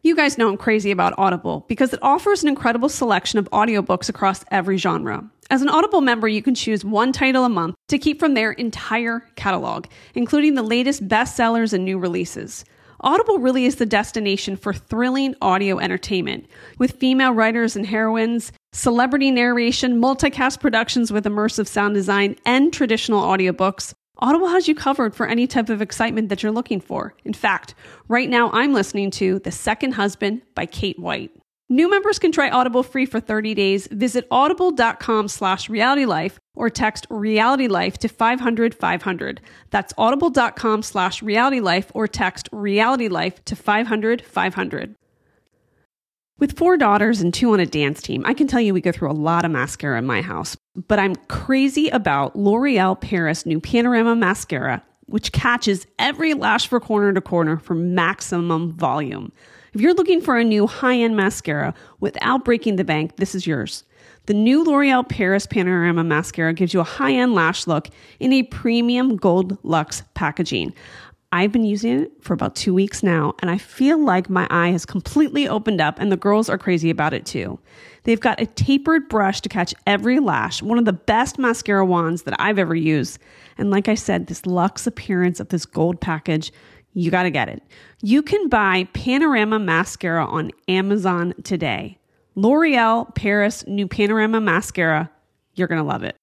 You guys know I'm crazy about Audible because it offers an incredible selection of audiobooks across every genre. As an Audible member, you can choose one title a month to keep from their entire catalog, including the latest bestsellers and new releases. Audible really is the destination for thrilling audio entertainment, with female writers and heroines, celebrity narration, multicast productions with immersive sound design, and traditional audiobooks. Audible has you covered for any type of excitement that you're looking for. In fact, right now I'm listening to The Second Husband by Kate White. New members can try Audible free for 30 days. Visit audible.com/realitylife or text realitylife to 500-500. That's audible.com/realitylife or text realitylife to 500-500. With 4 daughters and 2 on a dance team, I can tell you we go through a lot of mascara in my house. But I'm crazy about L'Oreal Paris new Panorama Mascara, which catches every lash from corner to corner for maximum volume. If you're looking for a new high-end mascara without breaking the bank, this is yours. The new L'Oreal Paris Panorama Mascara gives you a high-end lash look in a premium gold luxe packaging. I've been using it for about 2 weeks now, and I feel like my eye has completely opened up, and the girls are crazy about it too. They've got a tapered brush to catch every lash, one of the best mascara wands that I've ever used. And like I said, this luxe appearance of this gold package, you got to get it. You can buy Panorama Mascara on Amazon today. L'Oreal Paris new Panorama Mascara. You're going to love it.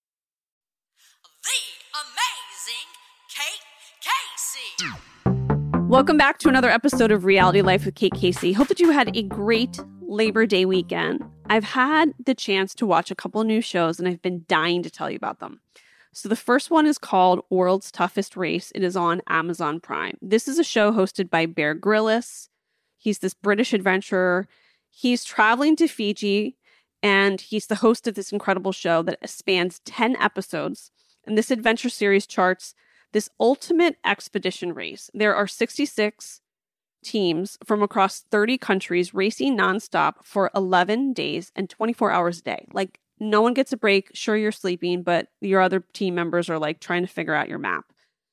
Welcome back to another episode of Reality Life with Kate Casey. Hope that you had a great Labor Day weekend. I've had the chance to watch a couple of new shows and I've been dying to tell you about them. So the first one is called World's Toughest Race. It is on Amazon Prime. This is a show hosted by Bear Grylls. He's this British adventurer. He's traveling to Fiji and he's the host of this incredible show that spans 10 episodes. And this adventure series charts this ultimate expedition race. There are 66 teams from across 30 countries racing nonstop for 11 days and 24 hours a day. Like, no one gets a break. Sure, you're sleeping, but your other team members are like trying to figure out your map.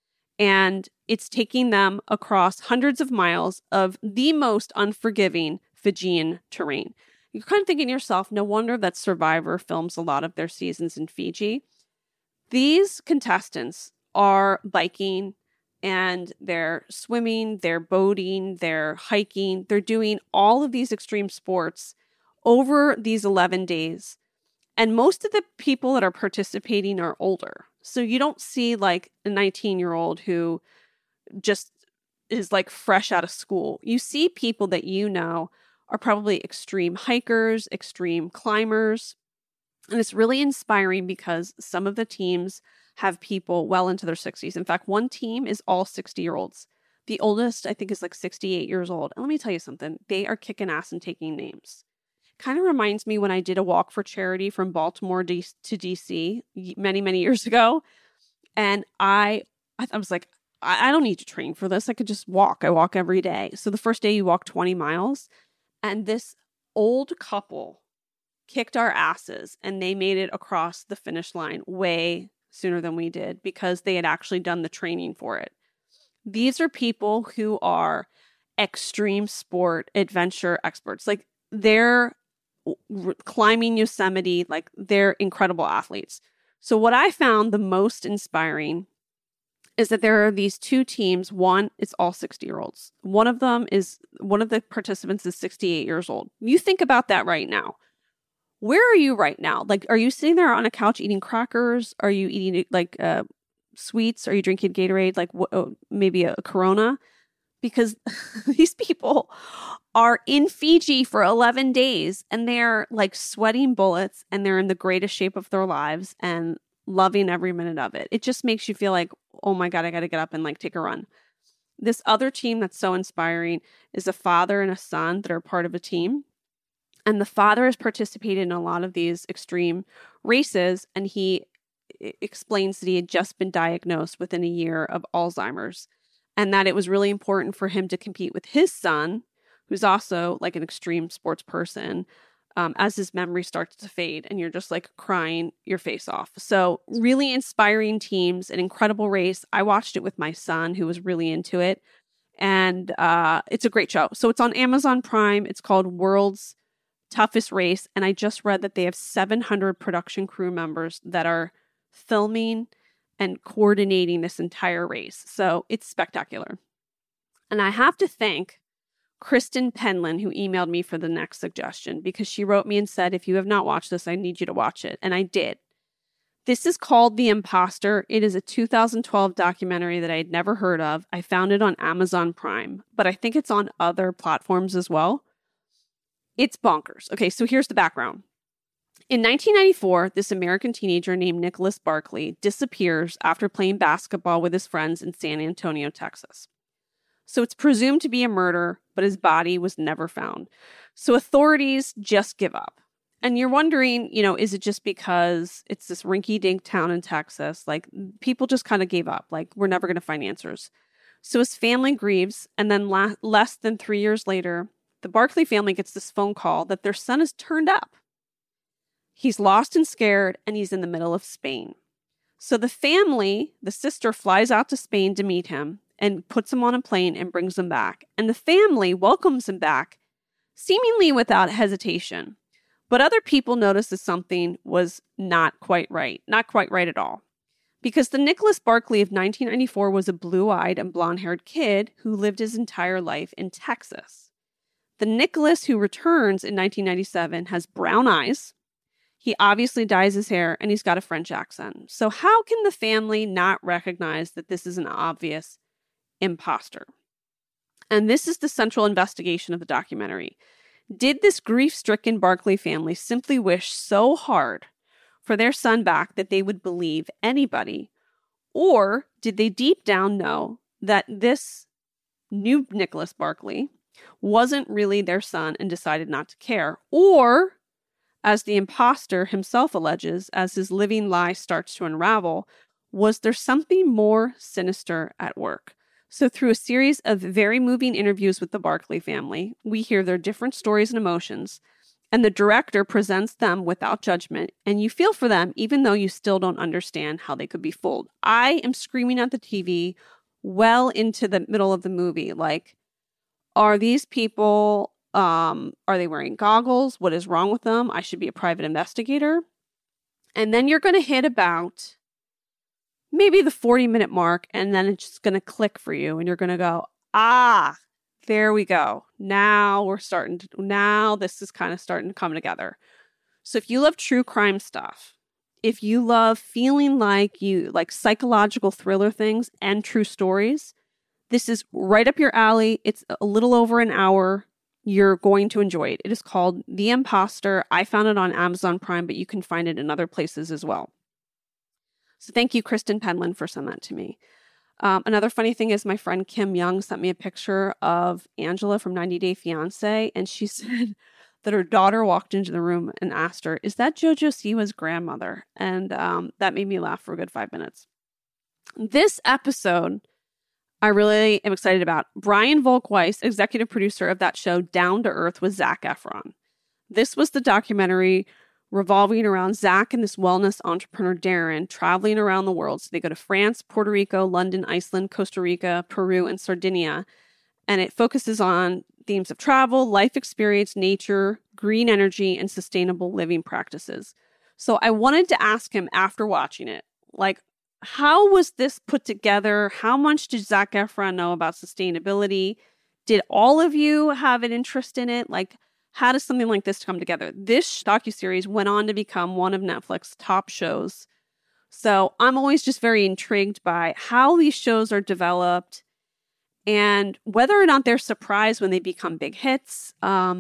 And it's taking them across hundreds of miles of the most unforgiving Fijian terrain. You're kind of thinking to yourself, no wonder that Survivor films a lot of their seasons in Fiji. These contestants are biking and they're swimming, they're boating, they're hiking, they're doing all of these extreme sports over these 11 days. And most of the people that are participating are older. So you don't see like a 19-year-old who just is like fresh out of school. You see people that you know are probably extreme hikers, extreme climbers. And it's really inspiring because some of the teams have people well into their 60s. In fact, one team is all 60-year-olds. The oldest, I think, is like 68 years old. And let me tell you something. They are kicking ass and taking names. Kind of reminds me when I did a walk for charity from Baltimore to DC many, many years ago. And I was like, I don't need to train for this. I could just walk. I walk every day. So the first day you walk 20 miles. And this old couple kicked our asses and they made it across the finish line way sooner than we did because they had actually done the training for it. These are people who are extreme sport adventure experts. Like they're climbing Yosemite, like they're incredible athletes. So what I found the most inspiring is that there are these two teams. One is all 60-year-olds. One of the participants is 68 years old. You think about that right now. Where are you right now? Like, are you sitting there on a couch eating crackers? Are you eating like sweets? Are you drinking Gatorade? Like maybe a Corona? Because these people are in Fiji for 11 days and they're like sweating bullets and they're in the greatest shape of their lives and loving every minute of it. It just makes you feel like, oh my God, I got to get up and like take a run. This other team that's so inspiring is a father and a son that are part of a team. And the father has participated in a lot of these extreme races. And he explains that he had just been diagnosed within a year of Alzheimer's and that it was really important for him to compete with his son, who's also like an extreme sports person, as his memory starts to fade and you're just like crying your face off. So really inspiring teams, an incredible race. I watched it with my son who was really into it. And it's a great show. So it's on Amazon Prime. It's called World's Toughest Race. And I just read that they have 700 production crew members that are filming and coordinating this entire race. So it's spectacular. And I have to thank Kristen Penland, who emailed me for the next suggestion, because she wrote me and said, if you have not watched this, I need you to watch it. And I did. This is called The Imposter. It is a 2012 documentary that I had never heard of. I found it on Amazon Prime, but I think it's on other platforms as well. It's bonkers. Okay, so here's the background. In 1994, this American teenager named Nicholas Barkley disappears after playing basketball with his friends in San Antonio, Texas. So it's presumed to be a murder, but his body was never found. So authorities just give up. And you're wondering, is it just because it's this rinky-dink town in Texas? Like, people just kind of gave up. Like, we're never going to find answers. So his family grieves, and then less than 3 years later, the Barkley family gets this phone call that their son has turned up. He's lost and scared, and he's in the middle of Spain. So the family, the sister, flies out to Spain to meet him and puts him on a plane and brings him back. And the family welcomes him back, seemingly without hesitation. But other people noticed that something was not quite right at all. Because the Nicholas Barkley of 1994 was a blue-eyed and blonde-haired kid who lived his entire life in Texas. The Nicholas who returns in 1997 has brown eyes. He obviously dyes his hair, and he's got a French accent. So how can the family not recognize that this is an obvious imposter? And this is the central investigation of the documentary. Did this grief-stricken Barkley family simply wish so hard for their son back that they would believe anybody? Or did they deep down know that this new Nicholas Barkley wasn't really their son and decided not to care? Or, as the imposter himself alleges, as his living lie starts to unravel, was there something more sinister at work? So through a series of very moving interviews with the Barkley family, we hear their different stories and emotions, and the director presents them without judgment, and you feel for them even though you still don't understand how they could be fooled. I am screaming at the TV well into the middle of the movie, like, are these people, are they wearing goggles? What is wrong with them? I should be a private investigator. And then you're going to hit about maybe the 40-minute mark, and then it's just going to click for you, and you're going to go, there we go. Now this is kind of starting to come together. So if you love true crime stuff, if you love feeling like psychological thriller things and true stories, this is right up your alley. It's a little over an hour. You're going to enjoy it. It is called The Imposter. I found it on Amazon Prime, but you can find it in other places as well. So thank you, Kristen Penland, for sending that to me. Another funny thing is my friend Kim Young sent me a picture of Angela from 90 Day Fiancé, and she said that her daughter walked into the room and asked her, is that JoJo Siwa's grandmother? And that made me laugh for a good 5 minutes. This episode, I really am excited about. Brian Volk-Weiss, executive producer of that show, Down to Earth with Zac Efron. This was the documentary revolving around Zach and this wellness entrepreneur, Darren, traveling around the world. So they go to France, Puerto Rico, London, Iceland, Costa Rica, Peru, and Sardinia. And it focuses on themes of travel, life experience, nature, green energy, and sustainable living practices. So I wanted to ask him after watching it, like, how was this put together? How much did Zac Efron know about sustainability? Did all of you have an interest in it? Like, how does something like this come together? This docuseries went on to become one of Netflix's top shows. So I'm always just very intrigued by how these shows are developed and whether or not they're surprised when they become big hits.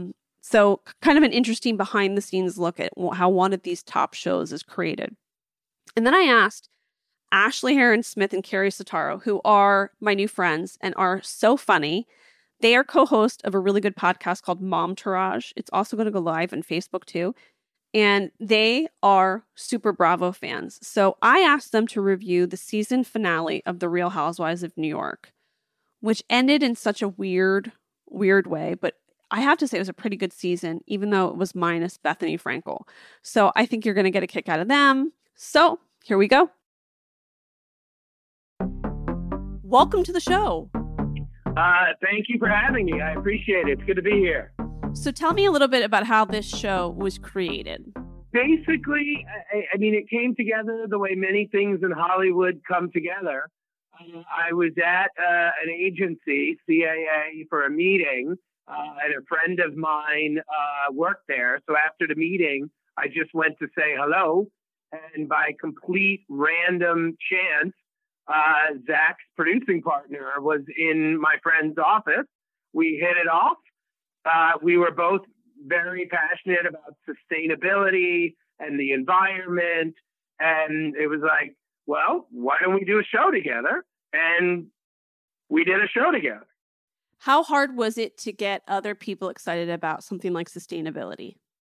So kind of an interesting behind the scenes look at how one of these top shows is created. And then I asked Ashley Heron-Smith and Carrie Sotaro, who are my new friends and are so funny. They are co-hosts of a really good podcast called Momtourage. It's also going to go live on Facebook too. And they are super Bravo fans. So I asked them to review the season finale of The Real Housewives of New York, which ended in such a weird way. But I have to say it was a pretty good season, even though it was minus Bethany Frankel. So I think you're going to get a kick out of them. So here we go. Welcome to the show. Thank you for having me. I appreciate it. It's good to be here. So tell me a little bit about how this show was created. Basically, I mean, it came together the way many things in Hollywood come together. I was at an agency, CAA, for a meeting, and a friend of mine worked there. So after the meeting, I just went to say hello. And by complete random chance, Zach's producing partner was in my friend's office. We hit it off. We were both very passionate about sustainability and the environment. And it was like, well, why don't we do a show together? And we did a show together. How hard was it to get other people excited about something like sustainability?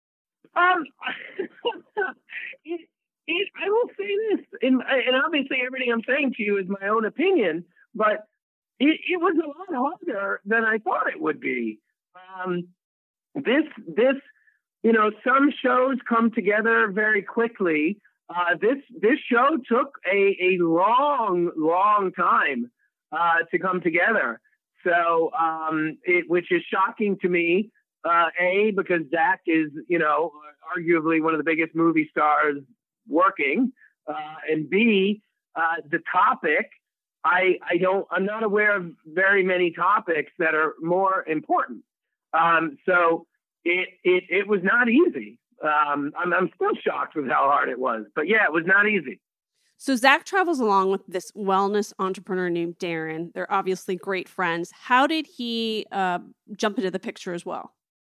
I will say this, and obviously everything I'm saying to you is my own opinion, but it was a lot harder than I thought it would be. Some shows come together very quickly. This show took a long time to come together. So, which is shocking to me, because Zach is, arguably one of the biggest movie stars working, and B, the topic, I'm not aware of very many topics that are more important. So it was not easy. I'm still shocked with how hard it was, but yeah, it was not easy. So Zach travels along with this wellness entrepreneur named Darren. They're obviously great friends. How did he jump into the picture as well?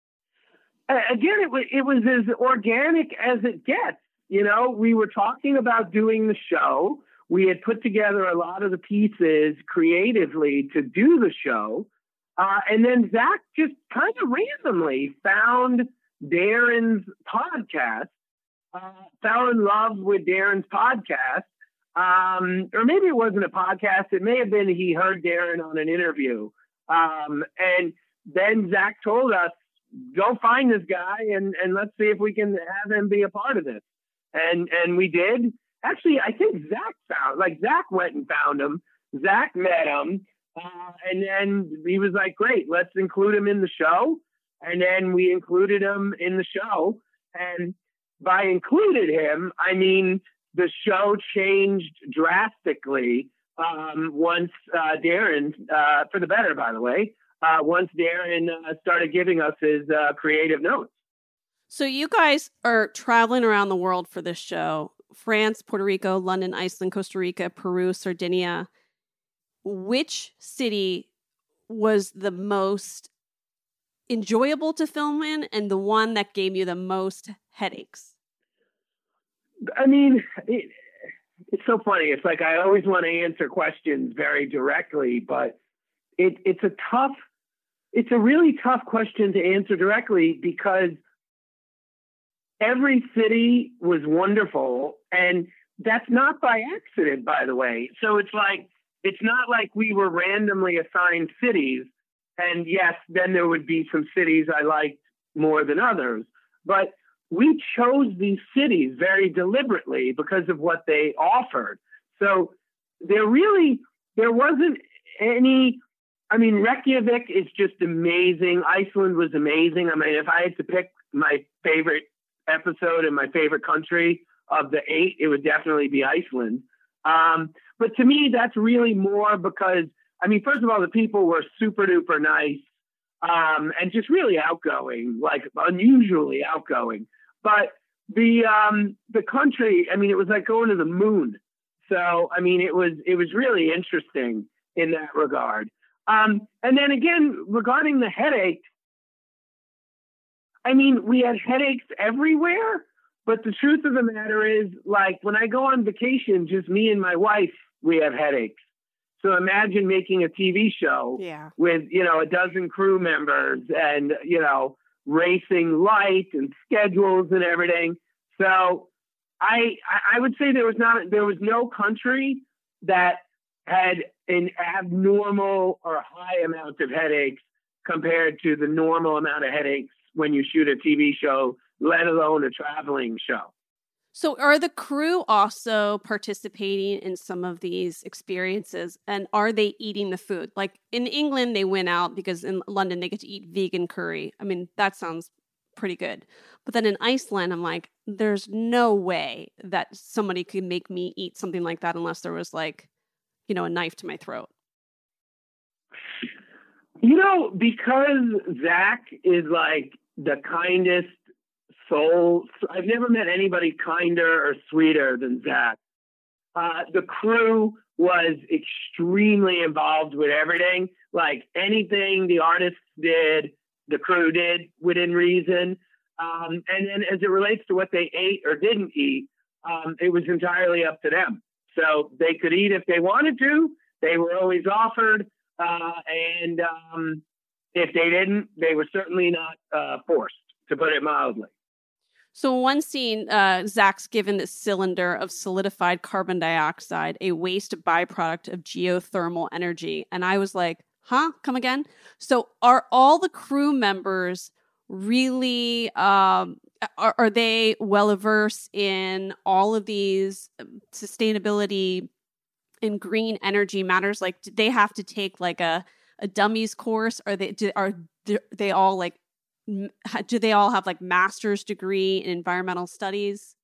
Again, it was as organic as it gets. We were talking about doing the show. We had put together a lot of the pieces creatively to do the show. And then Zach just kind of randomly found Darren's podcast, fell in love with Darren's podcast. Or maybe it wasn't a podcast. It may have been he heard Darren on an interview. And then Zach told us, go find this guy and let's see if we can have him be a part of this. And we did. Actually, I think Zach went and found him. Zach met him. And then he was like, great, let's include him in the show. And then we included him in the show. And by included him, I mean, the show changed drastically once Darren, for the better, by the way, once Darren started giving us his creative notes. So you guys are traveling around the world for this show. France, Puerto Rico, London, Iceland, Costa Rica, Peru, Sardinia. Which city was the most enjoyable to film in and the one that gave you the most headaches? I mean, it's so funny. It's like I always want to answer questions very directly, but it's a really tough question to answer directly because every city was wonderful, and that's not by accident, by the way. So it's not like we were randomly assigned cities, and yes, then there would be some cities I liked more than others, but we chose these cities very deliberately because of what they offered. So there wasn't any. I mean, Reykjavik is just amazing. Iceland was amazing. I mean, if I had to pick my favorite episode in my favorite country of the 8, it would definitely be Iceland. But to me, that's really more because, I mean, first of all, the people were super duper nice and just really outgoing, like unusually outgoing. But the country, I mean, it was like going to the moon. So, I mean, it was really interesting in that regard. And then again, regarding the headaches, I mean, we had headaches everywhere, but the truth of the matter is, like, when I go on vacation, just me and my wife, we have headaches. So imagine making a TV show with, a dozen crew members and, racing light and schedules and everything. So I would say there was no country that had an abnormal or high amount of headaches compared to the normal amount of headaches when you shoot a TV show, let alone a traveling show. So are the crew also participating in some of these experiences, and are they eating the food? Like in England, they went out because in London, they get to eat vegan curry. I mean, that sounds pretty good. But then in Iceland, I'm like, there's no way that somebody could make me eat something like that unless there was like, a knife to my throat. Because Zach is like the kindest soul, I've never met anybody kinder or sweeter than Zach. The crew was extremely involved with everything. Like anything the artists did, the crew did within reason. And then as it relates to what they ate or didn't eat, it was entirely up to them. So they could eat if they wanted to. They were always offered. And if they didn't, they were certainly not forced, to put it mildly. So one scene, Zach's given this cylinder of solidified carbon dioxide, a waste byproduct of geothermal energy. And I was like, huh? Come again? So are all the crew members really, are they well-versed in all of these sustainability and green energy matters? Like, did they have to take like a dummies course? Are they all like, do they all have like master's degree in environmental studies?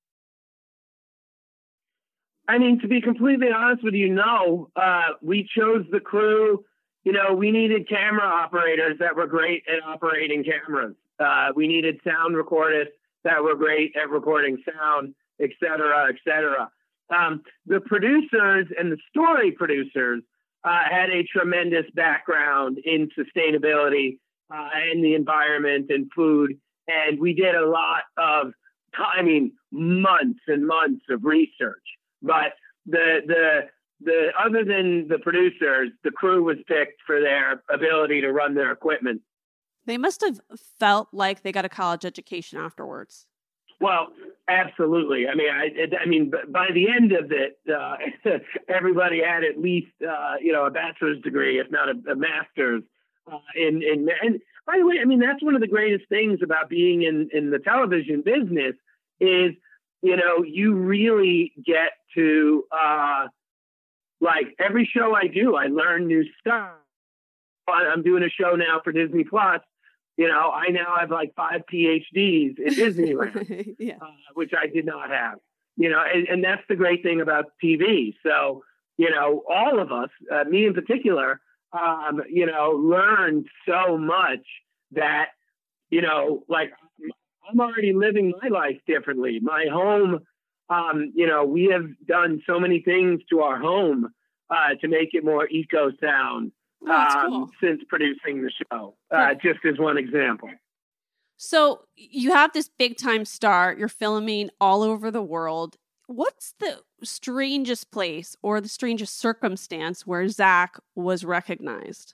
I mean, to be completely honest with you, no. We chose the crew. We needed camera operators that were great at operating cameras. We needed sound recorders that were great at recording sound, et cetera, et cetera. The producers and the story producers had a tremendous background in sustainability and the environment and food. And we did a lot of, months and months of research. But the other than the producers, the crew was picked for their ability to run their equipment. They must have felt like they got a college education afterwards. Well, absolutely. I mean, by the end of it, everybody had at least, a bachelor's degree, if not a master's. And by the way, I mean, that's one of the greatest things about being in the television business is, you really get to, like every show I do, I learn new stuff. I'm doing a show now for Disney Plus. I now have like 5 PhDs in Disneyland, yeah. Which I did not have, and that's the great thing about TV. So, all of us, me in particular, learned so much that, like I'm already living my life differently. My home, we have done so many things to our home to make it more eco-sound. Cool. Since producing the show, just as one example. So you have this big time star, you're filming all over the world. What's the strangest place or the strangest circumstance where Zach was recognized?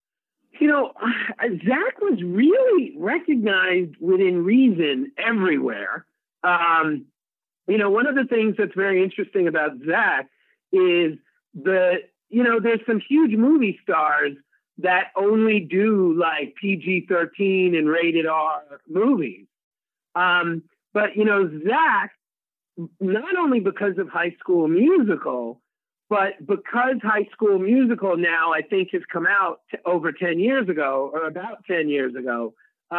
Zach was really recognized within reason everywhere. One of the things that's very interesting about Zach is there's some huge movie stars that only do like PG-13 and rated R movies. But Zach, not only because of High School Musical, but because High School Musical now, I think, has come out over 10 years ago or about 10 years ago.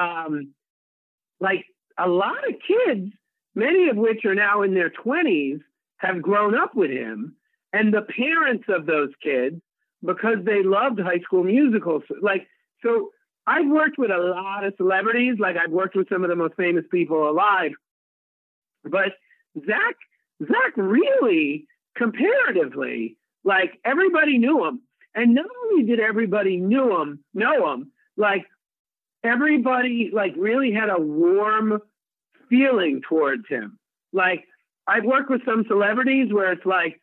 Like a lot of kids, many of which are now in their 20s, have grown up with him. And the parents of those kids, because they loved High School Musicals, so I've worked with a lot of celebrities, like I've worked with some of the most famous people alive. But Zach really, comparatively, like everybody knew him. And not only did everybody know him, like everybody like really had a warm feeling towards him. Like I've worked with some celebrities where it's like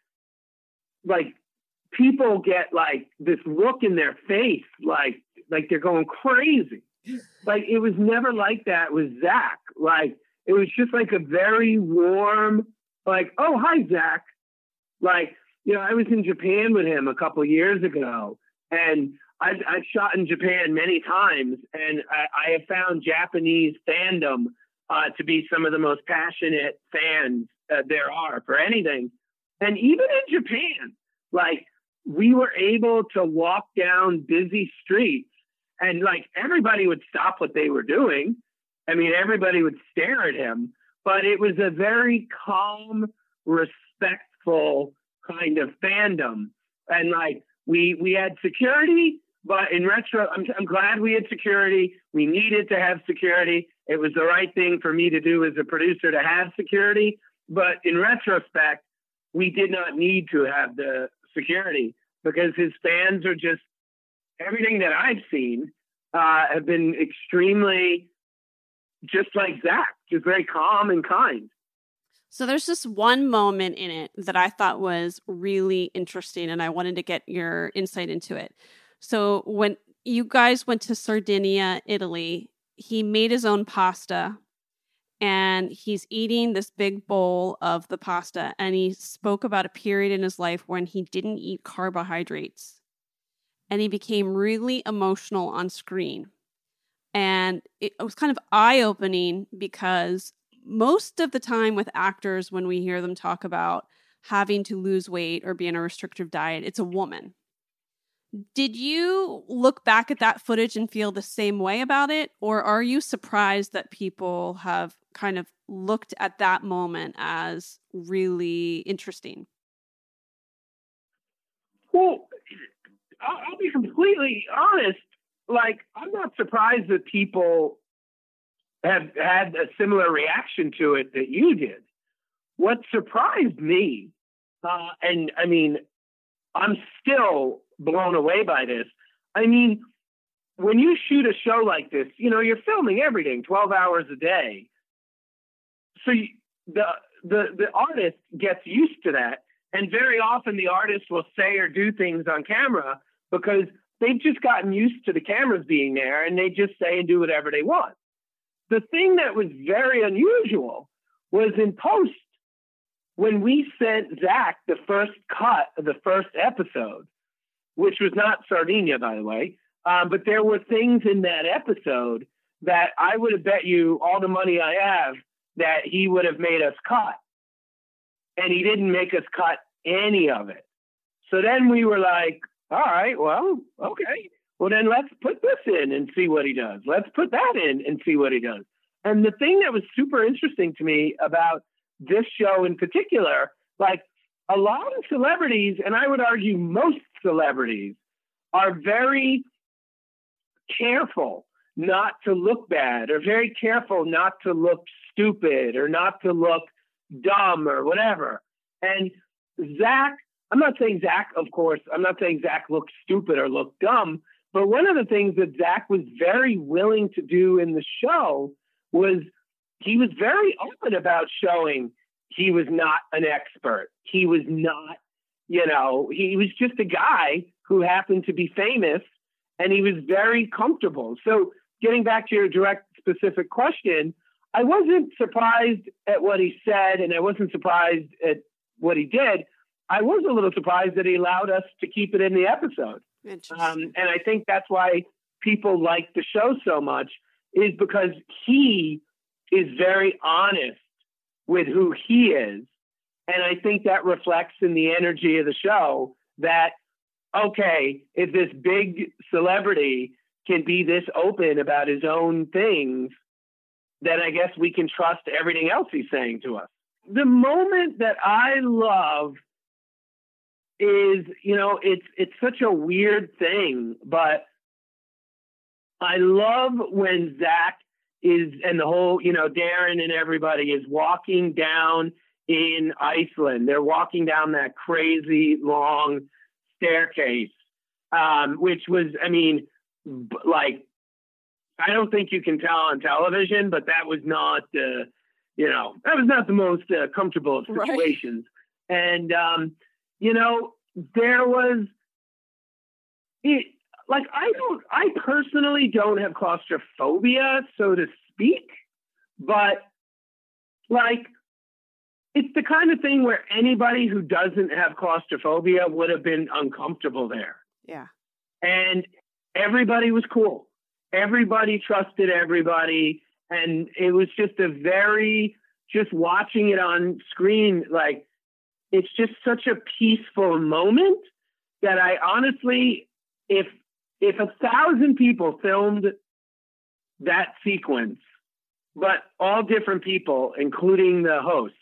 people get like this look in their face, like they're going crazy. Like it was never like that with Zach. Like it was just like a very warm, like, oh, hi, Zach. Like, I was in Japan with him a couple of years ago, and I've shot in Japan many times, and I have found Japanese fandom to be some of the most passionate fans there are for anything. And even in Japan, like, we were able to walk down busy streets and like everybody would stop what they were doing. I mean, everybody would stare at him, but it was a very calm, respectful kind of fandom. And like, we had security, but in retro, I'm glad we had security. We needed to have security. It was the right thing for me to do as a producer to have security. But in retrospect, we did not need to have the security because his fans are just, everything that I've seen have been extremely just like Zach, just very calm and kind. So there's this one moment in it that I thought was really interesting, and I wanted to get your insight into it. So when you guys went to Sardinia, Italy, he made his own pasta, and he's eating this big bowl of the pasta, and he spoke about a period in his life when he didn't eat carbohydrates, and he became really emotional on screen. And it was kind of eye-opening because most of the time with actors, when we hear them talk about having to lose weight or be on a restrictive diet, it's a woman. Did you look back at that footage and feel the same way about it? Or are you surprised that people have kind of looked at that moment as really interesting? Well, I'll be completely honest. Like, I'm not surprised that people have had a similar reaction to it that you did. What surprised me, and I mean, I'm still blown away by this. I mean, when you shoot a show like this, you know, you're filming everything 12 hours a day. So the artist gets used to that. And very often the artist will say or do things on camera because they've just gotten used to the cameras being there and they just say and do whatever they want. The thing that was very unusual was in post, when we sent Zach the first cut of the first episode, which was not Sardinia, by the way, but there were things in that episode that I would have bet you all the money I have that he would have made us cut. And he didn't make us cut any of it. So then we were like, all right, well, okay. Well, then let's put this in and see what he does. Let's put that in and see what he does. And the thing that was super interesting to me about this show in particular, like a lot of celebrities, and I would argue most celebrities, are very careful not to look bad or very careful not to look stupid or not to look dumb or whatever. And Zach, I'm not saying Zach, of course, I'm not saying Zach looked stupid or looked dumb, but one of the things that Zach was very willing to do in the show was he was very open about showing he was not an expert. He was not, you know, he was just a guy who happened to be famous and he was very comfortable. So getting back to your direct specific question, I wasn't surprised at what he said and I wasn't surprised at what he did. I was a little surprised that he allowed us to keep it in the episode. And I think that's why people like the show so much, is because he is very honest with who he is. And I think that reflects in the energy of the show that, okay, if this big celebrity can be this open about his own things, then I guess we can trust everything else he's saying to us. The moment that I love is, you know, it's such a weird thing, but I love when Zach is, and the whole, you know, Darren and everybody is walking down in Iceland. They're walking down that crazy long staircase, which was, I mean, like, I don't think you can tell on television, but that was not, you know, that was not the most comfortable of situations. Right. And, you know, there was, like, I personally don't have claustrophobia, so to speak, but like, it's the kind of thing where anybody who doesn't have claustrophobia would have been uncomfortable there. Yeah. And everybody was cool. Everybody trusted everybody. And it was just just watching it on screen, like, it's just such a peaceful moment that I honestly, if 1,000 people filmed that sequence, but all different people, including the host,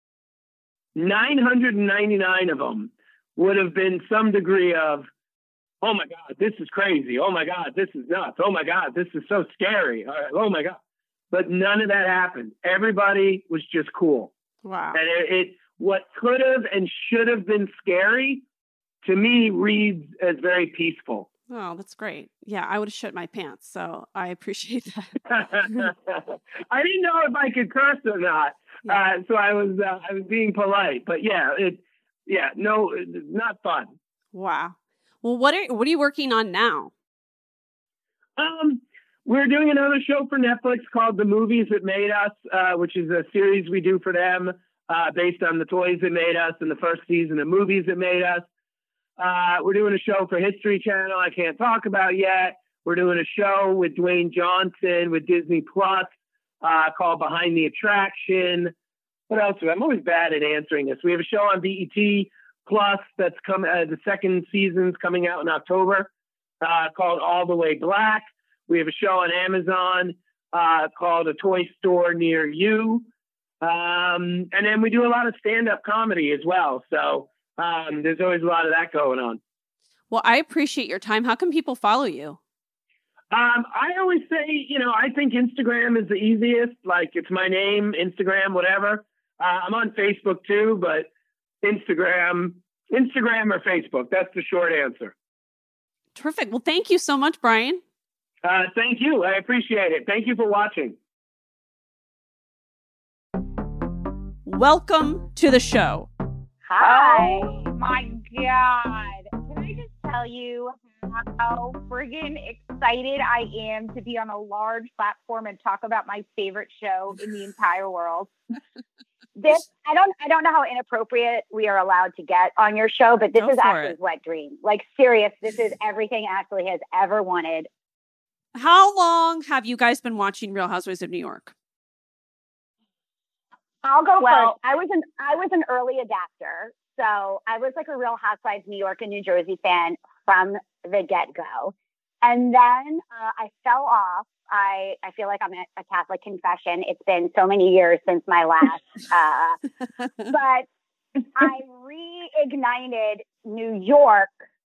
999 of them would have been some degree of, oh my God, this is crazy. Oh my God, this is nuts. Oh my God, this is so scary. Oh my God. But none of that happened. Everybody was just cool. Wow. And what could have and should have been scary, to me, reads as very peaceful. Oh, that's great. Yeah, I would have shit my pants. So I appreciate that. I didn't know if I could curse or not. Yeah. So I was being polite, but not fun. Wow. Well, what are you working on now? We're doing another show for Netflix called The Movies That Made Us, which is a series we do for them based on the toys that made us and the first season of Movies That Made Us. We're doing a show for History Channel I can't talk about yet. We're doing a show with Dwayne Johnson with Disney Plus called Behind the Attraction. What else? I'm always bad at answering this. We have a show on BET Plus that's the second season's coming out in October called All the Way Black. We have a show on Amazon called A Toy Store Near You. And then we do a lot of stand-up comedy as well. So there's always a lot of that going on. Well, I appreciate your time. How can people follow you? I always say, I think Instagram is the easiest. Like, it's my name, Instagram, whatever. I'm on Facebook too, but Instagram or Facebook. That's the short answer. Terrific. Well, thank you so much, Brian. Thank you. I appreciate it. Thank you for watching. Welcome to the show. Hi. Oh my God. Can I just tell you how friggin' excited I am to be on a large platform and talk about my favorite show in the entire world? I don't know how inappropriate we are allowed to get on your show, but this is Ashley's wet dream. Like, serious, this is everything Ashley has ever wanted. How long have you guys been watching Real Housewives of New York? I'll go first. I was an early adapter, so I was like a Real Housewives New York and New Jersey fan from the get-go. And then I fell off. I feel like I'm at a Catholic confession. It's been so many years since my last, but I reignited New York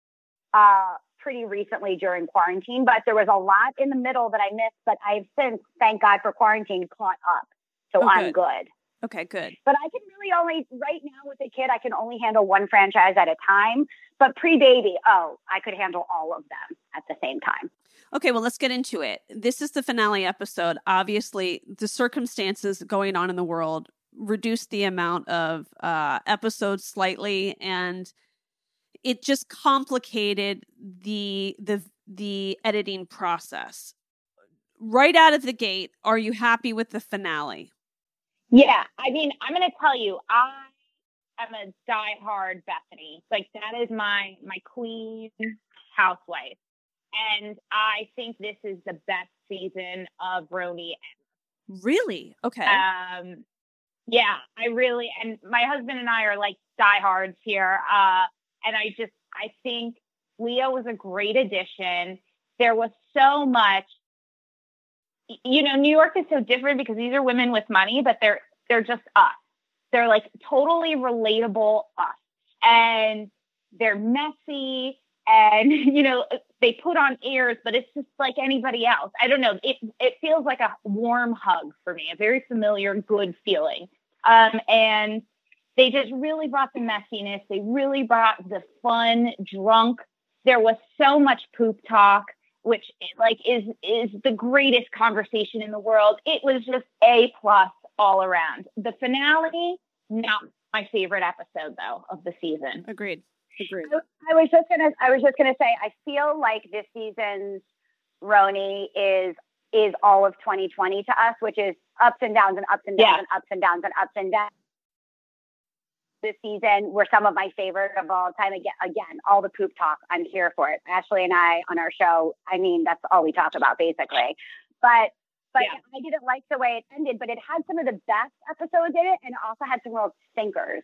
pretty recently during quarantine, but there was a lot in the middle that I missed, but I've since, thank God for quarantine, caught up. So I'm good. Okay, good. But I can really right now with a kid, I can only handle one franchise at a time. But pre-baby, I could handle all of them at the same time. Okay, well, let's get into it. This is the finale episode. Obviously, the circumstances going on in the world reduced the amount of episodes slightly, and it just complicated the editing process. Right out of the gate, are you happy with the finale? Yeah, I mean, I'm going to tell you, I am a diehard Bethany. Like, that is my queen housewife. And I think this is the best season of RHONY ever. Really? Okay. Yeah, and my husband and I are like diehards here. And I think Leah was a great addition. There was so much, New York is so different because these are women with money, but they're just us. They're like totally relatable us. And they're messy and, they put on airs, but it's just like anybody else. I don't know. It feels like a warm hug for me, a very familiar, good feeling. And they just really brought the messiness. They really brought the fun, drunk. There was so much poop talk, which is the greatest conversation in the world. It was just A+ all around. The finale, not my favorite episode though of the season. Agreed. I was just gonna say, I feel like this season's RHONY is all of 2020 to us, which is ups and downs and ups and downs and ups and downs and ups and downs. This season were some of my favorite of all time. Again, all the poop talk, I'm here for it. Ashley and I on our show, I mean, that's all we talk about basically. But But I didn't like the way it ended, but it had some of the best episodes in it, and it also had some real stinkers.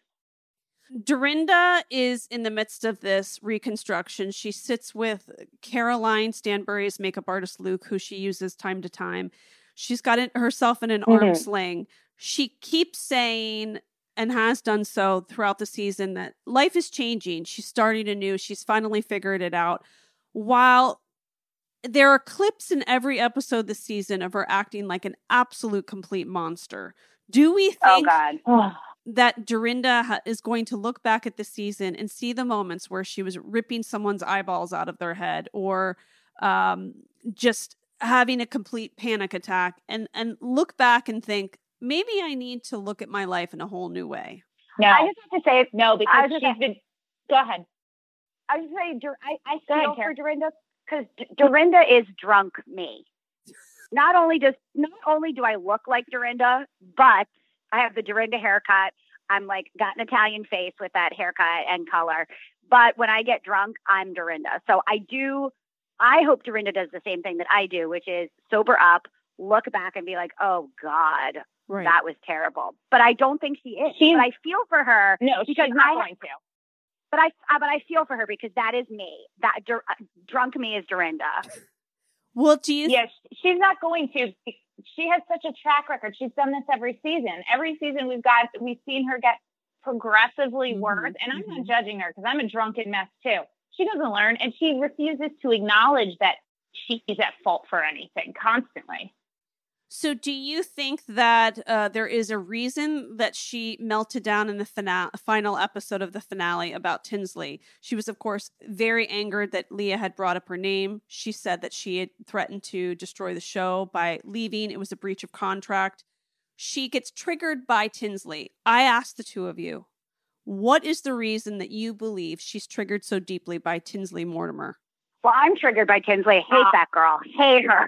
Dorinda is in the midst of this reconstruction. She sits with Caroline Stanbury's makeup artist, Luke, who she uses time to time. She's got herself in an arm sling. She keeps saying, and has done so throughout the season, that life is changing. She's starting anew. She's finally figured it out. While there are clips in every episode this season of her acting like an absolute complete monster, do we think that Dorinda is going to look back at the season and see the moments where she was ripping someone's eyeballs out of their head, or just having a complete panic attack, and look back and think, maybe I need to look at my life in a whole new way? No, I just have to say no, because she's been. Go ahead. I was saying, I feel for Dorinda, because Dorinda is drunk me. Not only do I look like Dorinda, but I have the Dorinda haircut. I'm like got an Italian face with that haircut and color. But when I get drunk, I'm Dorinda. So I hope Dorinda does the same thing that I do, which is sober up, look back and be like, oh God, that was terrible. But I don't think she is. But I feel for her. No, she's not going to. But I feel for her because that is me. That drunk me is Dorinda. Well, do you? Yes, she's not going to. She has such a track record. She's done this every season. Every season we've seen her get progressively worse. And I'm not judging her because I'm a drunken mess too. She doesn't learn, and she refuses to acknowledge that she's at fault for anything constantly. So do you think that there is a reason that she melted down in the final episode of the finale about Tinsley? She was, of course, very angered that Leah had brought up her name. She said that she had threatened to destroy the show by leaving. It was a breach of contract. She gets triggered by Tinsley. I asked the two of you, what is the reason that you believe she's triggered so deeply by Tinsley Mortimer? Well, I'm triggered by Tinsley. Hate that girl. Hate her.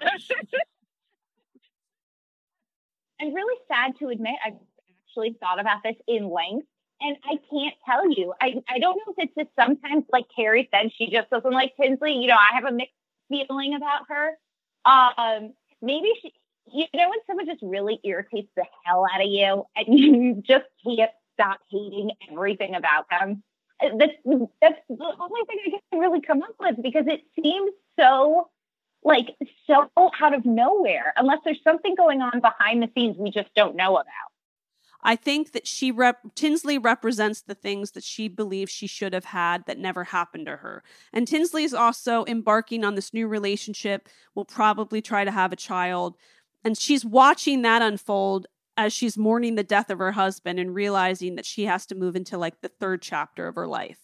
I'm really sad to admit I've actually thought about this in length, and I can't tell you. I don't know if it's just sometimes, like Carrie said, she just doesn't like Tinsley. You know, I have a mixed feeling about her. Maybe she, you know, when someone just really irritates the hell out of you and you just can't stop hating everything about them. That's the only thing I can really come up with, because it seems so out of nowhere, unless there's something going on behind the scenes we just don't know about. I think that Tinsley represents the things that she believes she should have had that never happened to her. And Tinsley is also embarking on this new relationship, will probably try to have a child. And she's watching that unfold as she's mourning the death of her husband and realizing that she has to move into like the third chapter of her life.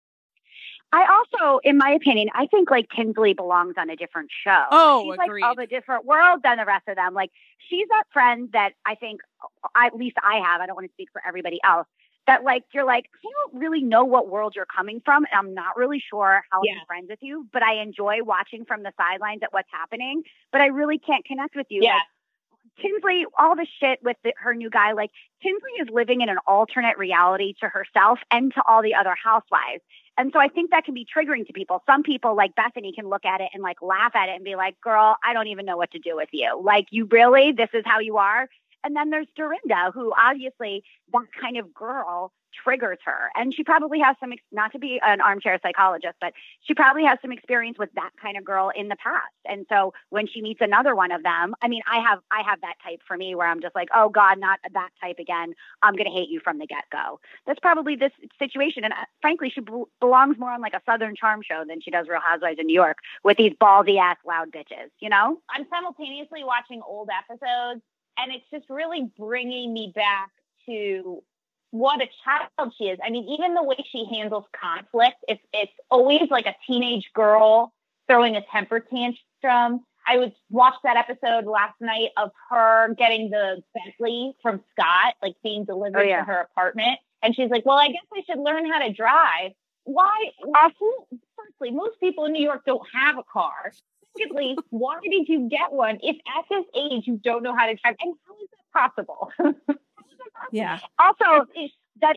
I also, in my opinion, I think like Tinsley belongs on a different show. Oh, she's agreed. Like of a different world than the rest of them. Like she's that friend that I think, at least I have, I don't want to speak for everybody else, that like, you're like, I don't really know what world you're coming from. And I'm not really sure how I'm friends with you, but I enjoy watching from the sidelines at what's happening, but I really can't connect with you. Yeah. Like, Tinsley, all the shit with her new guy, like Tinsley is living in an alternate reality to herself and to all the other housewives. And so I think that can be triggering to people. Some people like Bethany can look at it and like laugh at it and be like, girl, I don't even know what to do with you. Like, you really, this is how you are. And then there's Dorinda, who obviously that kind of girl triggers her. And she probably has some, not to be an armchair psychologist, but she probably has some experience with that kind of girl in the past. And so when she meets another one of them, I mean, I have that type for me where I'm just like, oh God, not that type again. I'm going to hate you from the get-go. That's probably this situation. And frankly, she belongs more on like a Southern Charm show than she does Real Housewives of New York with these ballsy ass loud bitches, you know? I'm simultaneously watching old episodes, and it's just really bringing me back to what a child she is. I mean, even the way she handles conflict, it's always like a teenage girl throwing a temper tantrum. I would watch that episode last night of her getting the Bentley from Scott, like being delivered to her apartment. And she's like, well, I guess I should learn how to drive. Why? Firstly, most people in New York don't have a car. Secondly, why did you get one if at this age you don't know how to drive? And how is that possible? Yeah. Also, that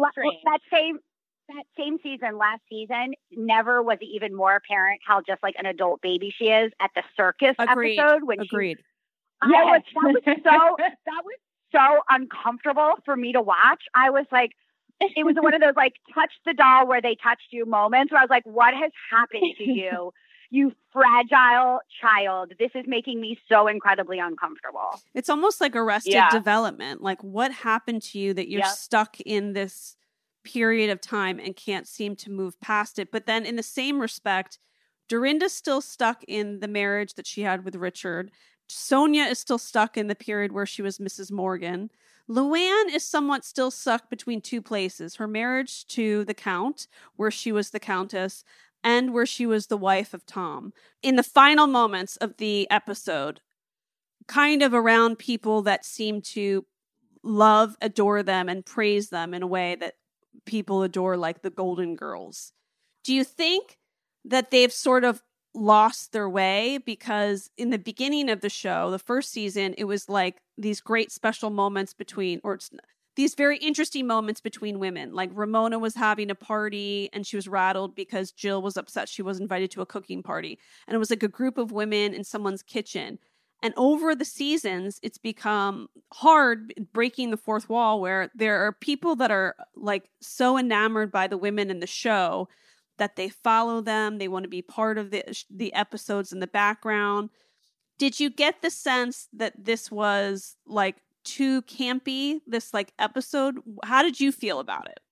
same season, last season, never was it even more apparent how just like an adult baby she is at the circus episode. That was so uncomfortable for me to watch. I was like, it was one of those like touch the doll where they touched you moments where I was like, what has happened to you? You fragile child. This is making me so incredibly uncomfortable. It's almost like Arrested Development. Like, what happened to you that you're stuck in this period of time and can't seem to move past it? But then in the same respect, Dorinda's still stuck in the marriage that she had with Richard. Sonia is still stuck in the period where she was Mrs. Morgan. Luann is somewhat still stuck between two places. Her marriage to the Count, where she was the Countess, and where she was the wife of Tom. In the final moments of the episode, kind of around people that seem to love, adore them, and praise them in a way that people adore, like the Golden Girls. Do you think that they've sort of lost their way? Because in the beginning of the show, the first season, it was like these great special moments between, or these very interesting moments between women. Like Ramona was having a party and she was rattled because Jill was upset she was invited to a cooking party. And it was like a group of women in someone's kitchen. And over the seasons, it's become hard breaking the fourth wall, where there are people that are like so enamored by the women in the show that they follow them. They want to be part of the episodes in the background. Did you get the sense that this was like too campy, this like episode? How did you feel about it?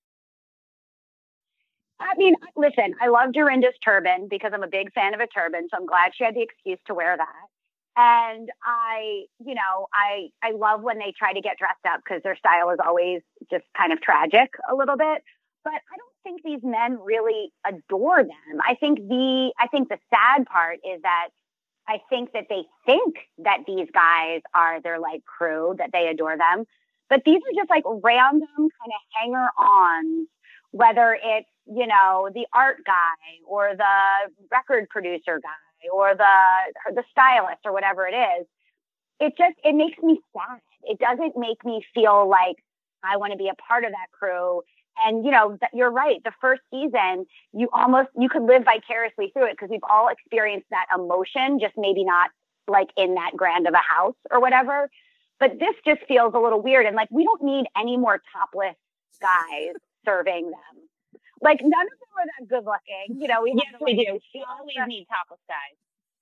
I mean, listen, I love Dorinda's turban because I'm a big fan of a turban. So I'm glad she had the excuse to wear that. And I love when they try to get dressed up because their style is always just kind of tragic a little bit. But I don't think these men really adore them. I think the sad part is that I think that they think that these guys are their like crew, that they adore them. But these are just like random kind of hanger-ons, whether it's, the art guy or the record producer guy or the stylist or whatever it is. It makes me sad. It doesn't make me feel like I want to be a part of that crew. And, you're right. The first season, you could live vicariously through it because we've all experienced that emotion, just maybe not like in that grand of a house or whatever. But this just feels a little weird. And like, we don't need any more topless guys serving them. Like, none of them are that good looking. We do. We always need topless guys.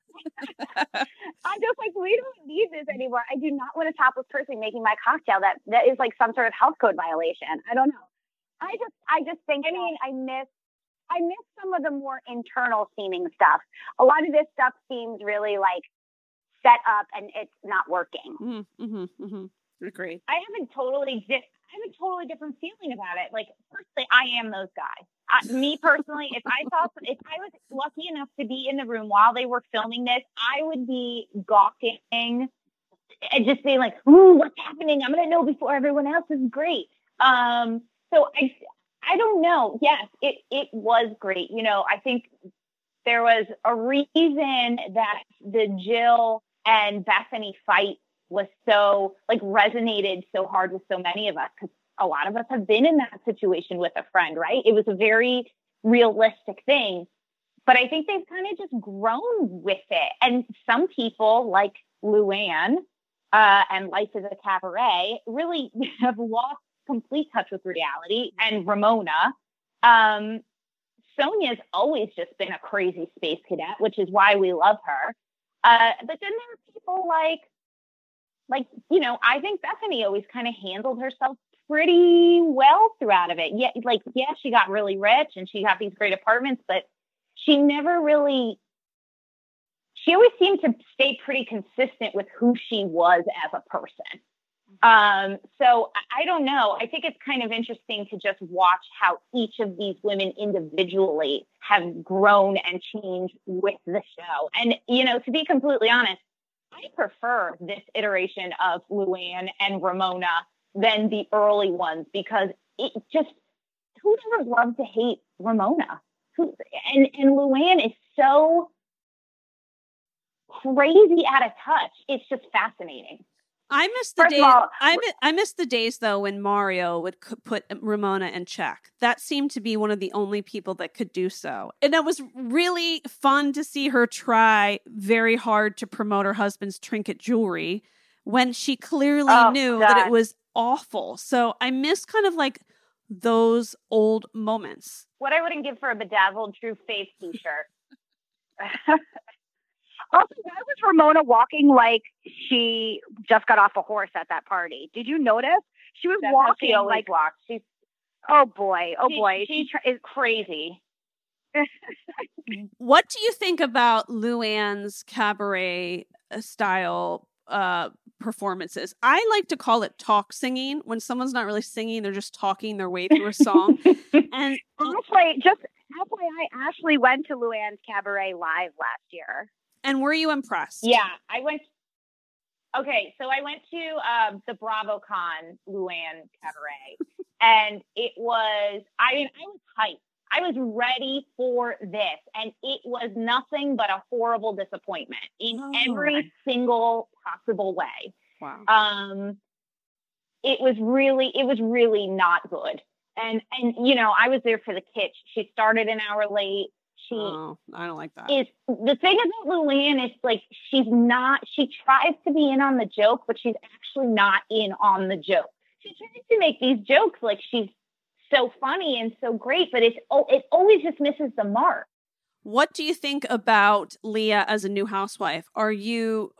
I'm just like, we don't need this anymore. I do not want a topless person making my cocktail that is like some sort of health code violation. I don't know. I just think, I miss some of the more internal seeming stuff. A lot of this stuff seems really like set up and it's not working. Agree. I have a totally different feeling about it. Like, personally, I am those guys. Me personally, if I was lucky enough to be in the room while they were filming this, I would be gawking and just being like, "Ooh, what's happening? I'm gonna know before everyone else." Is great. So I don't know. Yes, it was great. I think there was a reason that the Jill and Bethany fight was so like resonated so hard with so many of us, because a lot of us have been in that situation with a friend, right? It was a very realistic thing, but I think they've kind of just grown with it. And some people like Luann and Life is a Cabaret really have lost complete touch with reality. And Ramona, Sonia's always just been a crazy space cadet, which is why we love her. But then there are people like, I think Bethany always kind of handled herself pretty well throughout of it. Yeah, she got really rich and she got these great apartments, but she always seemed to stay pretty consistent with who she was as a person. So I don't know. I think it's kind of interesting to just watch how each of these women individually have grown and changed with the show. And, to be completely honest, I prefer this iteration of Luann and Ramona than the early ones, because it just, who doesn't love to hate Ramona? And Luann is so crazy out of touch. It's just fascinating. I miss the days. I miss the days though when Mario would put Ramona in check. That seemed to be one of the only people that could do so, and it was really fun to see her try very hard to promote her husband's trinket jewelry when she clearly knew that it was awful. So I miss kind of like those old moments. What I wouldn't give for a bedazzled True Faith t-shirt. Also, why was Ramona walking like she just got off a horse at that party? Did you notice? She was walking like walks. She's oh boy. She is crazy. What do you think about Luann's cabaret style performances? I like to call it talk singing. When someone's not really singing, they're just talking their way through a song. And honestly, just FYI, Ashley went to Luann's cabaret live last year. And were you impressed? Yeah, I went. Okay, so I went to the BravoCon Luann cabaret, and it was. I mean, I was hyped. I was ready for this, and it was nothing but a horrible disappointment in every single possible way. Wow. It was really not good. And you know, I was there for the kitsch. She started an hour late. I don't like that. Is the thing about Luann is like she tries to be in on the joke, but she's actually not in on the joke. She tries to make these jokes like she's so funny and so great, but it always just misses the mark. What do you think about Leah as a new housewife? Are you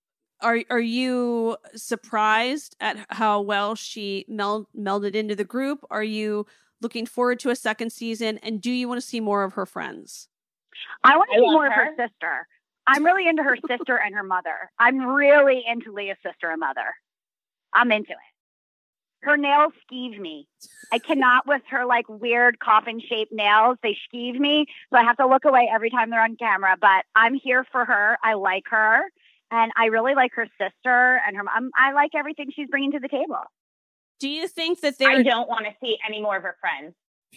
surprised at how well she melded into the group? Are you looking forward to a second season? And do you want to see more of her friends? I want to see more of her sister. I'm really into her sister and her mother. I'm really into Leah's sister and mother. I'm into it. Her nails skeeve me. I cannot with her like weird coffin-shaped nails. They skeeve me, so I have to look away every time they're on camera. But I'm here for her. I like her. And I really like her sister and her mom. I like everything she's bringing to the table. Do you think that I don't want to see any more of her friends.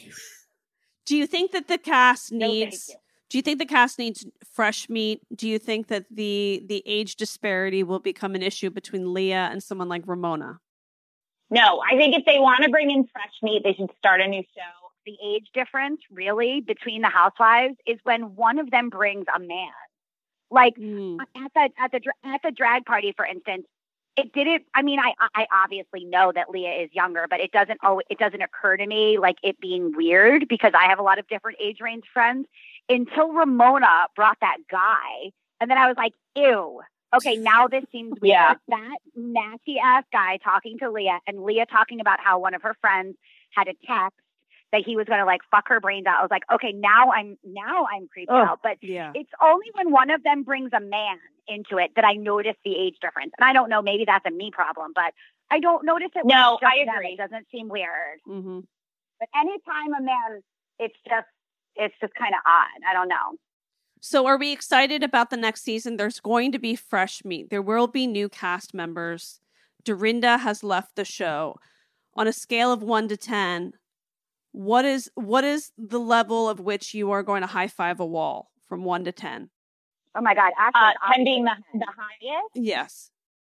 Do you think that the cast needs... Do you think the cast needs fresh meat? Do you think that the age disparity will become an issue between Leah and someone like Ramona? No, I think if they want to bring in fresh meat, they should start a new show. The age difference really between the housewives is when one of them brings a man. Like at the drag party, for instance, it didn't. I mean, I obviously know that Leah is younger, but it doesn't occur to me like it being weird because I have a lot of different age range friends until Ramona brought that guy, and then I was like, ew. Okay, now this seems weird. Yeah. That nasty ass guy talking to Leah and Leah talking about how one of her friends had a text that he was going to like fuck her brains out. I was like, okay, now I'm creeped out. But it's only when one of them brings a man into it that I notice the age difference. And I don't know, maybe that's a me problem, but I don't notice it. No, I agree. It doesn't seem weird. Mm-hmm. But anytime a man, it's just kind of odd. I don't know. So are we excited about the next season? There's going to be fresh meat. There will be new cast members. Dorinda has left the show. On a scale of 1 to 10, what is the level of which you are going to high five a wall from 1 to 10? Oh my God. Actually, 10 being the highest? Yes.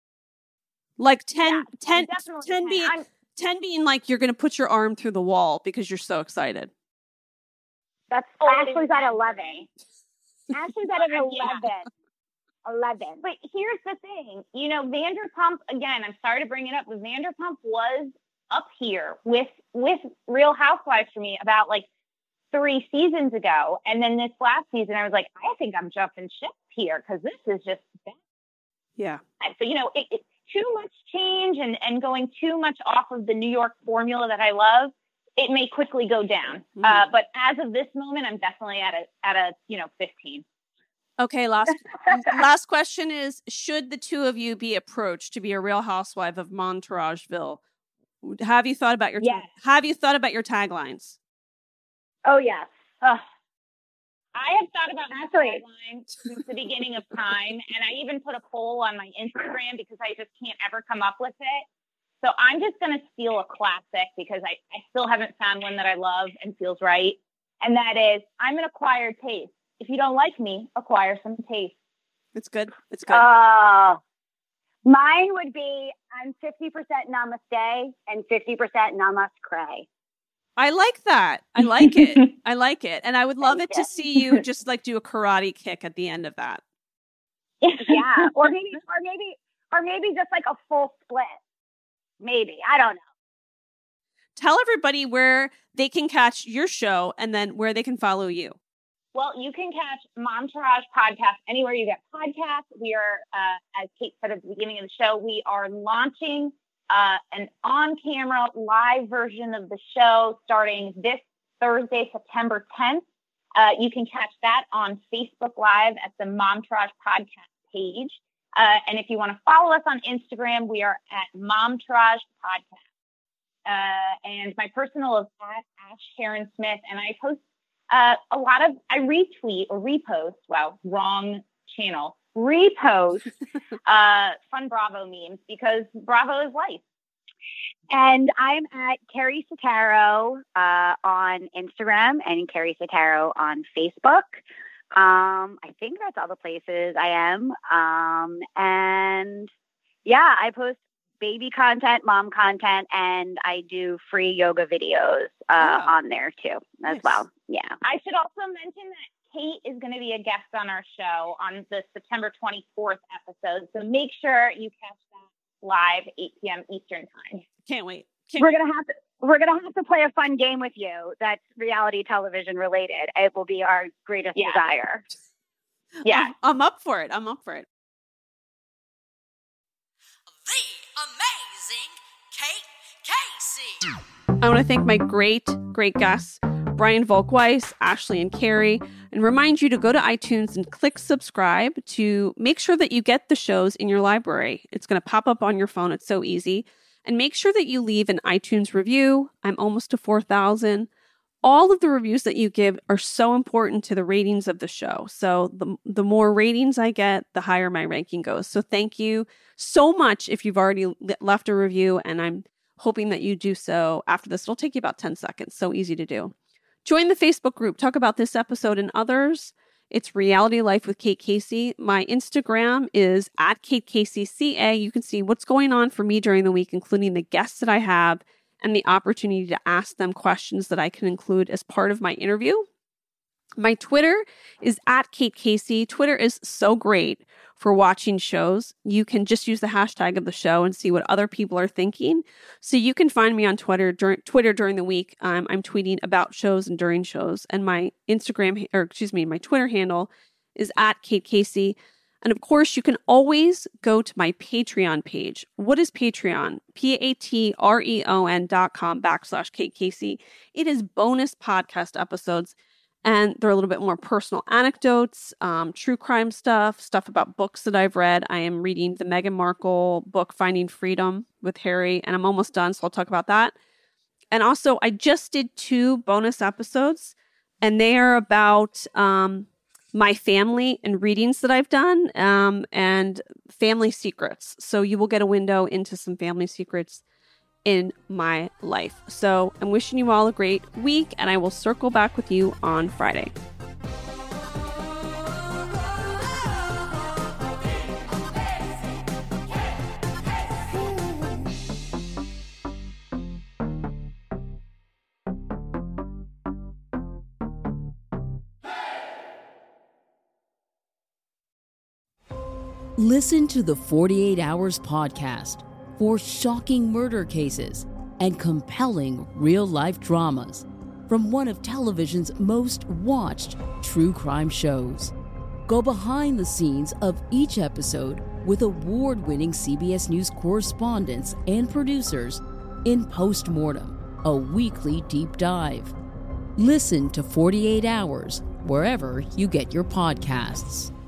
Like 10 being like you're going to put your arm through the wall because you're so excited. That's Ashley's at 11. Ashley's at an 11. 11. But here's the thing. You know, Vanderpump, again, I'm sorry to bring it up, but Vanderpump was up here with Real Housewives for me about like 3 seasons ago. And then this last season, I was like, I think I'm jumping ship here because this is just bad. Yeah. So, you know, it's too much change and going too much off of the New York formula that I love. It may quickly go down. But as of this moment, I'm definitely at a 15. Okay, last question is, should the two of you be approached to be a Real Housewife of Montarageville? Have you thought about your taglines? Oh, yes. I have thought about my tagline since the beginning of time, and I even put a poll on my Instagram because I just can't ever come up with it. So I'm just going to steal a classic because I still haven't found one that I love and feels right. And that is, I'm an acquired taste. If you don't like me, acquire some taste. It's good. It's good. Mine would be, I'm 50% namaste and 50% namaskray. I like that. I like it. I like it. And I would love to see you just like do a karate kick at the end of that. Yeah. Or Or maybe just like a full split. Maybe. I don't know. Tell everybody where they can catch your show and then where they can follow you. Well, you can catch Momtourage Podcast anywhere you get podcasts. We are, as Kate said at the beginning of the show, we are launching an on-camera live version of the show starting this Thursday, September 10th. You can catch that on Facebook Live at the Momtourage Podcast page. And if you want to follow us on Instagram, we are at Momtourage Podcast. And my personal is at Ash Heron Smith, and I post I retweet or repost, wrong channel, repost fun Bravo memes because Bravo is life. And I'm at Carrie Sotaro on Instagram and Carrie Sotaro on Facebook. I think that's all the places I am. And yeah, I post baby content, mom content, and I do free yoga videos on there too as well. Yeah. I should also mention that Kate is going to be a guest on our show on the September 24th episode. So make sure you catch that live 8 p.m. Eastern time. Can't wait. We're gonna have to play a fun game with you that's reality television related. It will be our greatest desire. Yeah. I'm up for it. Amazing Kate Casey. I want to thank my great guests, Brian Volkweiss, Ashley, and Carrie, and remind you to go to iTunes and click subscribe to make sure that you get the shows in your library. It's going to pop up on your phone. It's so easy. And make sure that you leave an iTunes review. I'm almost to 4,000. All of the reviews that you give are so important to the ratings of the show. So the more ratings I get, the higher my ranking goes. So thank you so much if you've already left a review, and I'm hoping that you do so after this. It'll take you about 10 seconds. So easy to do. Join the Facebook group. Talk about this episode and others. It's Reality Life with Kate Casey. My Instagram is at KateCaseyCA. You can see what's going on for me during the week, including the guests that I have and the opportunity to ask them questions that I can include as part of my interview. My Twitter is at Kate Casey. Twitter is so great for watching shows. You can just use the hashtag of the show and see what other people are thinking. So you can find me on Twitter during the week. I'm tweeting about shows and during shows. And my my Twitter handle is at Kate Casey. And of course, you can always go to my Patreon page. What is Patreon? patreon.com/Kate Casey. It is bonus podcast episodes, and they're a little bit more personal anecdotes, true crime stuff about books that I've read. I am reading the Meghan Markle book, Finding Freedom with Harry, and I'm almost done, so I'll talk about that. And also, I just did 2 bonus episodes, and they are about my family and readings that I've done, and family secrets. So you will get a window into some family secrets in my life. So I'm wishing you all a great week, and I will circle back with you on Friday. Listen to the 48 Hours podcast for shocking murder cases and compelling real-life dramas from one of television's most watched true crime shows. Go behind the scenes of each episode with award-winning CBS News correspondents and producers in Postmortem, a weekly deep dive. Listen to 48 Hours wherever you get your podcasts.